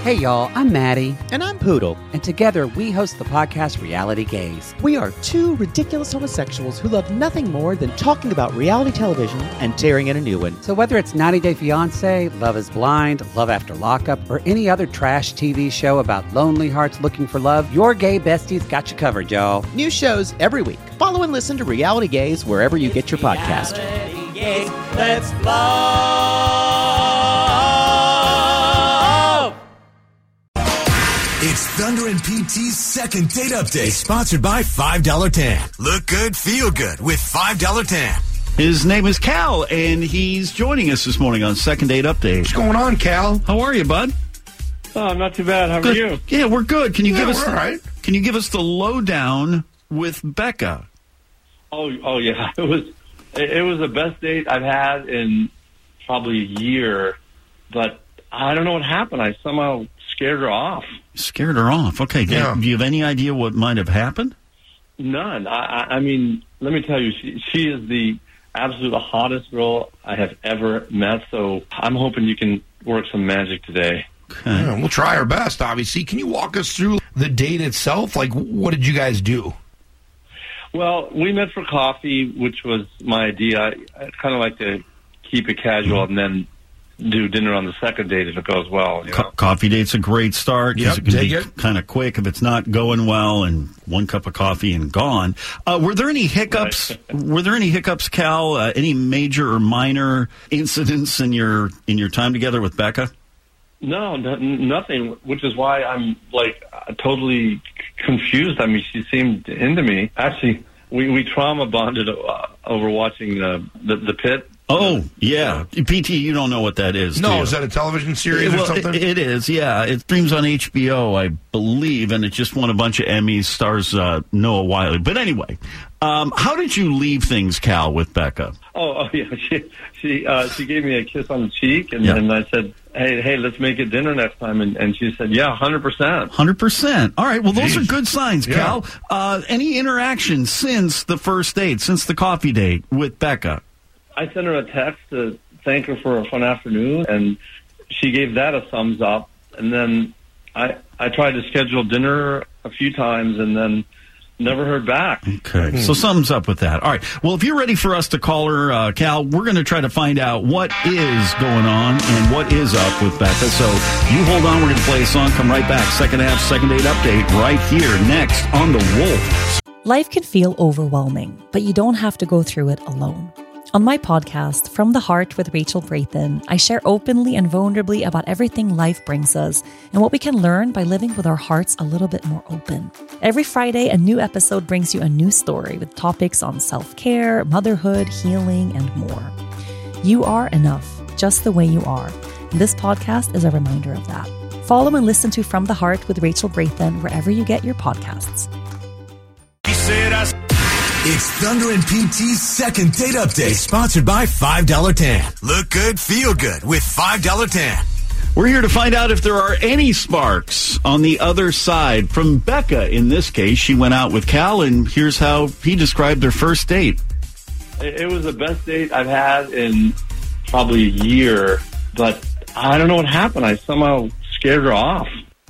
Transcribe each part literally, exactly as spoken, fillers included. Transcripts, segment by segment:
Hey y'all, I'm Maddie. And I'm Poodle. And together we host the podcast Reality Gaze. We are two ridiculous homosexuals who love nothing more than talking about reality television and tearing in a new one. So whether it's ninety day fiancé, Love is Blind, Love After Lockup, or any other trash T V show about lonely hearts looking for love, your gay besties got you covered, y'all. New shows every week. Follow and listen to Reality Gaze wherever you get your podcast. Reality Gaze, let's love. It's Thunder and P T's second date update, sponsored by five dollar Tan. Look good, feel good with five dollar Tan. His name is Cal, and he's joining us this morning on Second Date Update. What's going on, Cal? How are you, bud? Oh, not too bad. How good. are you? Yeah, we're good. Can you yeah, give us? We're the, all right. Can you give us the lowdown with Becca? Oh, oh yeah. It was it was the best date I've had in probably a year, but I don't know what happened. I somehow scared her off. Scared her off. Okay. Yeah. Do you have any idea what might have happened? None. I, I, I mean, let me tell you, she, she is the absolute hottest girl I have ever met. So I'm hoping you can work some magic today. Okay. Yeah, we'll try our best, obviously. Can you walk us through the date itself? Like, what did you guys do? Well, we met for coffee, which was my idea. I, I kind of like to keep it casual and then do dinner on the second date if it goes well. You know? Co- coffee date's a great start because Yep, it can dig be it. kind of quick if it's not going well, and one cup of coffee and gone. Uh, were there any hiccups? Right. Were there any hiccups, Cal? Uh, any major or minor incidents in your in your time together with Becca? No, no, nothing, which is why I'm, like, uh, totally confused. I mean, she seemed into me. Actually, we, we trauma bonded uh, over watching uh, the, the Pit. Oh, yeah. P T, you don't know what that is, do No, you? is that a television series Well, or something? It, it is, yeah. It streams on H B O, I believe, and it just won a bunch of Emmys, stars uh, Noah Wyle. But anyway, um, how did you leave things, Cal, with Becca? Oh, oh yeah. She she uh, she gave me a kiss on the cheek, and, Yeah. and I said, hey, hey, let's make it dinner next time. And, and she said, yeah, one hundred percent. one hundred percent. All right, well, those Jeez. are good signs, Yeah. Cal. Uh, any interaction since the first date, since the coffee date with Becca? I sent her a text to thank her for a fun afternoon, and she gave that a thumbs up. And then I I tried to schedule dinner a few times, and then never heard back. Okay, so something's up with that. All right, well, if you're ready for us to call her, uh, Cal, we're going to try to find out what is going on and what is up with Becca. So you hold on, we're going to play a song, come right back. Second half, second date update right here next on The Wolf. Life can feel overwhelming, but you don't have to go through it alone. On my podcast, From the Heart with Rachel Brathen, I share openly and vulnerably about everything life brings us and what we can learn by living with our hearts a little bit more open. Every Friday, a new episode brings you a new story with topics on self-care, motherhood, healing, and more. You are enough, just the way you are. And this podcast is a reminder of that. Follow and listen to From the Heart with Rachel Brathen wherever you get your podcasts. It's Thunder and P T's second date update, sponsored by five dollar Tan. Look good, feel good with five dollar Tan. We're here to find out if there are any sparks on the other side. From Becca, in this case, she went out with Cal, and here's how he described their first date. It, it was the best date I've had in probably a year, but I don't know what happened. I somehow scared her off.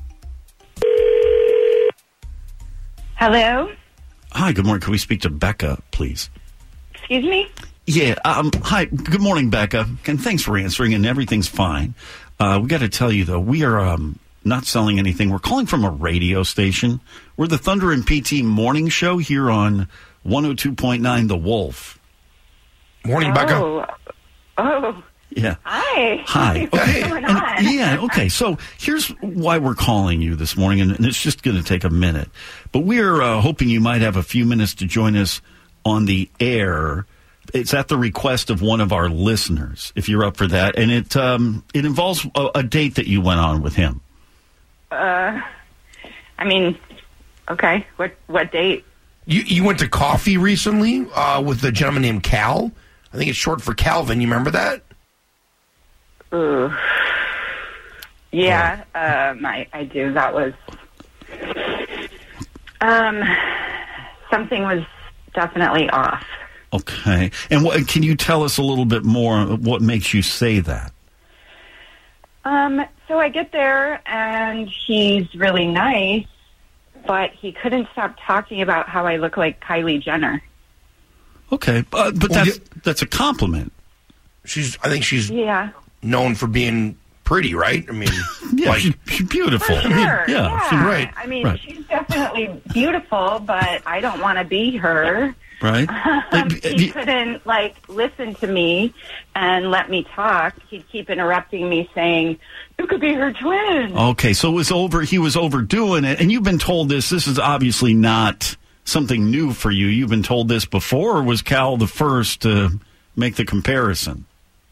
Hello? Hi, good morning. Can we speak to Becca, please? Excuse me? Yeah, um, hi. Good morning, Becca. And thanks for answering, and everything's fine. Uh, we got to tell you, though, we are um, not selling anything. We're calling from a radio station. We're the Thunder and P T morning show here on one oh two point nine The Wolf. Morning, oh. Becca. Oh. Yeah. Hi. Hi. What's Okay. going And- on? yeah, okay. So here's why we're calling you this morning, and, and it's just going to take a minute. But we're uh, hoping you might have a few minutes to join us on the air. It's at the request of one of our listeners, if you're up for that. And it um, it involves a, a date that you went on with him. Uh, I mean, okay. What what date? You you went to coffee recently uh, with a gentleman named Cal. I think it's short for Calvin. You remember that? Ooh. Yeah, um, I, I do. That was... Um, something was definitely off. Okay. And what, can you tell us a little bit more what makes you say that? Um, So I get there, and he's really nice, but he couldn't stop talking about how I look like Kylie Jenner. Okay, uh, but Well, that's you- that's a compliment. She's, I think she's Yeah. known for being pretty, right? I mean, Yeah, like, she's, she's beautiful. For sure. I mean, yeah, yeah. she's right. I mean, Right. she's definitely beautiful, but I don't want to be her. right. Um, Uh, he y- couldn't, like, listen to me and let me talk. He'd keep interrupting me saying, you could be her twin. Okay, so it was over. He was overdoing it, and you've been told this. This is obviously not something new for you. You've been told this before, or was Cal the first to make the comparison?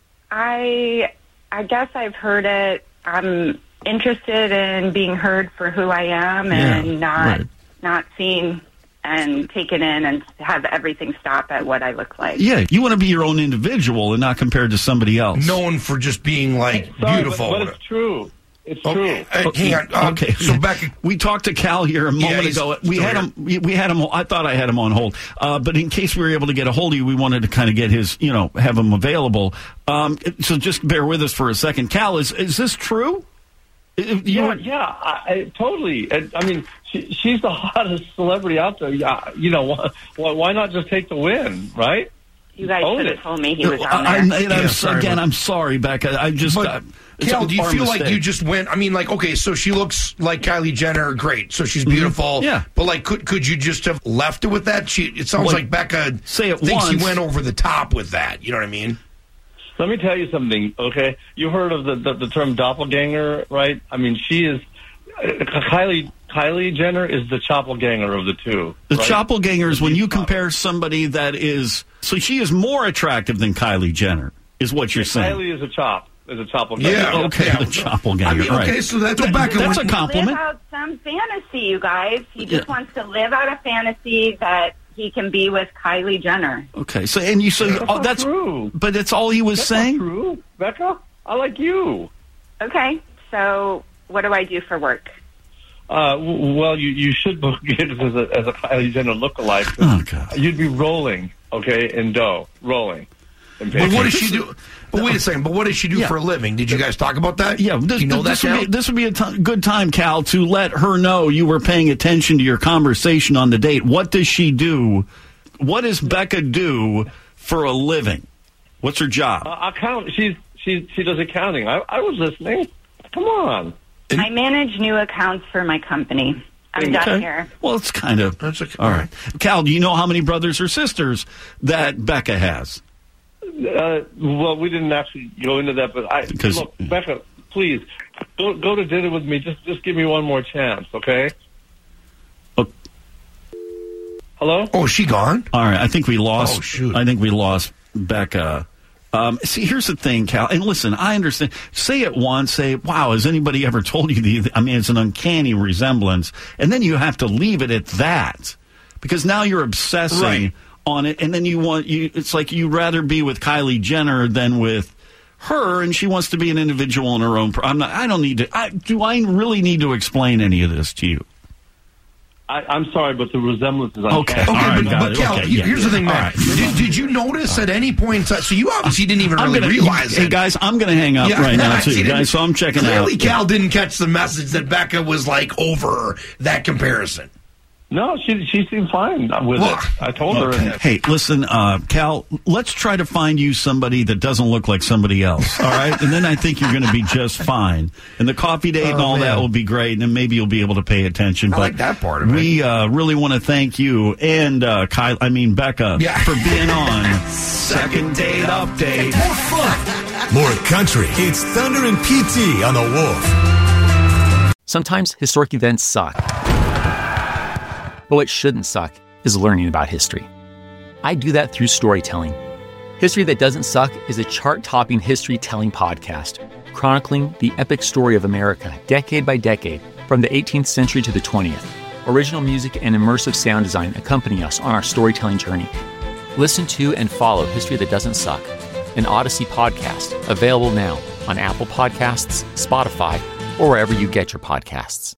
I, I guess I've heard it. I'm interested in being heard for who I am and Yeah, not right. not seen and taken in and have everything stop at what I look like. Yeah, you want to be your own individual and not compared to somebody else. known for just being, like, Sorry, beautiful. But, but it's true. It's Okay, true. uh, hang on. Uh, Okay, So back. we talked to Cal here a moment he's ago. We still had here. him. We, we had him. I thought I had him on hold, uh, but in case we were able to get a hold of you, we wanted to kind of get his, you know, have him available. Um, so just bear with us for a second. Cal, is is this true? You Yeah, were- yeah, I, I, totally. I, I mean, she, she's the hottest celebrity out there. Yeah, you know, why, why not just take the win, right? You guys Own should it. have told me he was I, on I, there. and I'm, Yeah, sorry, again, but- I'm sorry, Becca. I just. But, uh, it's Cal, a- do you our feel like mistake. you just went? I mean, like, okay, so she looks like Kylie Jenner, great. So she's beautiful. Mm-hmm. Yeah. But, like, could could you just have left it with that? She, it sounds Like, like Becca say it thinks once. he went over the top with that. You know what I mean? Let me tell you something, okay? You heard of the, the, the term doppelganger, right? I mean, she is uh, Kylie. Kylie Jenner is the doppelganger of the two. The right? doppelganger is when you Doppel- compare somebody that is. So she is more attractive than Kylie Jenner, is what you're saying. Kylie is a chop. Is a doppelganger. Yeah, Okay, Yeah. the doppelganger. I mean, right. okay, so that's That- Becca. that's when- a compliment. Live out some fantasy, you guys. He just Yeah. wants to live out a fantasy that he can be with Kylie Jenner. Okay, so and you so That's oh, not that's true. but that's all he was That's saying. not true, Becca. I like you. Okay, so what do I do for work? Uh, w- well, you, you should book it as a, as a Kylie Jenner lookalike. Oh, God. You'd be rolling, okay, in dough, rolling. in But what paper. does she do? But wait a second. But what does she do Yeah. for a living? Did you guys talk about that? Yeah, Do this, you know that this would now? be this would be a t- good time, Cal, to let her know you were paying attention to your conversation on the date. What does she do? What does Becca do for a living? What's her job? Uh, account. She's she she does accounting. I, I was listening. Come on. I manage new accounts for my company. I'm done Okay. here. Well, it's kind of That's okay. all right. Cal, do you know how many brothers or sisters that Becca has? Uh, well, we didn't actually go into that, but I Because- look, Becca, please go go to dinner with me. Just just give me one more chance, okay? Oh. Hello. Oh, is she gone? All right, I think we lost. Oh, shoot. I think we lost Becca. Um, see, here's the thing, Cal. And listen, I understand. Say it once. Say, "Wow, has anybody ever told you the?" I mean, it's an uncanny resemblance, and then you have to leave it at that because now you're obsessing Right. on it, and then you want you. It's like you'd rather be with Kylie Jenner than with her, and she wants to be an individual in her own. I'm not. I don't need to. I, do I really need to explain any of this to you? I, I'm sorry, but the resemblance is Okay. uncanny. Okay, All right, but, got but it. Cal, Okay, he- yeah, here's the yeah. thing, All man. right. Did, did you notice at any point in time? So you obviously didn't even I'm really gonna, realize hey it. guys, I'm going to hang up Yeah, right now I too, see. guys. So I'm checking Clearly, out. Cal didn't catch the message that Becca was like over that comparison. No, she she seemed fine with Well, it. I told her. Okay. Hey, listen, uh, Cal, let's try to find you somebody that doesn't look like somebody else, all right? And then I think you're going to be just fine. And the coffee date and Oh, all that man. will be great, and then maybe you'll be able to pay attention. I but like that part of it. We uh, really want to thank you and uh, Kyle, I mean Becca, Yeah. for being on Second Date Update. More fun, more country. It's Thunder and P T on the Wolf. Sometimes historic events suck. But what shouldn't suck is learning about history. I do that through storytelling. History That Doesn't Suck is a chart-topping history-telling podcast, chronicling the epic story of America decade by decade, from the eighteenth century to the twentieth. Original music and immersive sound design accompany us on our storytelling journey. Listen to and follow History That Doesn't Suck, an Odyssey podcast, available now on Apple Podcasts, Spotify, or wherever you get your podcasts.